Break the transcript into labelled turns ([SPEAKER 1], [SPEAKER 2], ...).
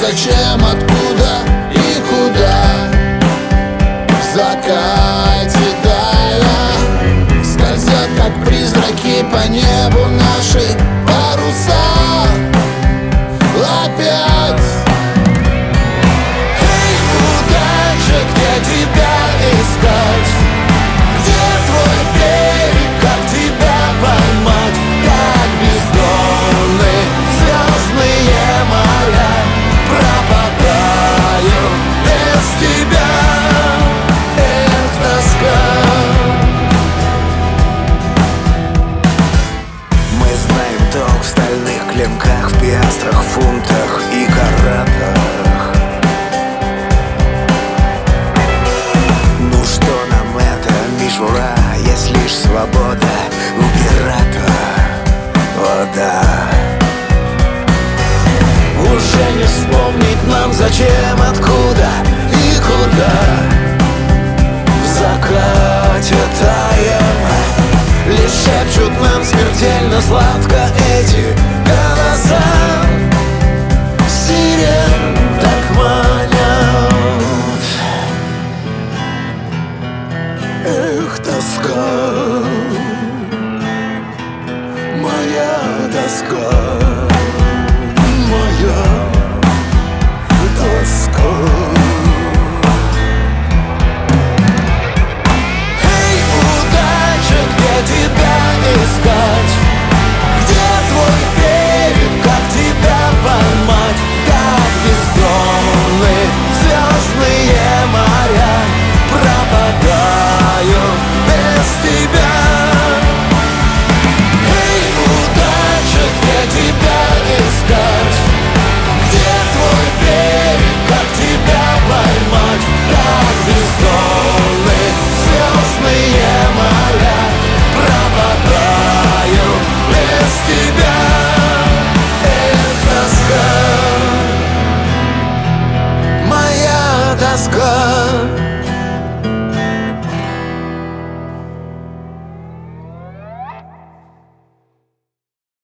[SPEAKER 1] зачем, откуда и куда. В закате тая скользят, как призраки, по небу наши паруса. Опять. Эй, удача, где тебя искать? Где твой берег, как тебя поймать? Как бездонны звездные моря, пропадаю без тебя. Эх, тоска.
[SPEAKER 2] Мы знаем толк в стальных клинках, в пиастрах, фунтах и каратах. Ну что нам это, мишура, есть лишь свобода у пирата. О да.
[SPEAKER 1] Уже не вспомнить нам, зачем, откуда и куда. В закате таем лишь шепчут нам смертельно сладко эти голоса.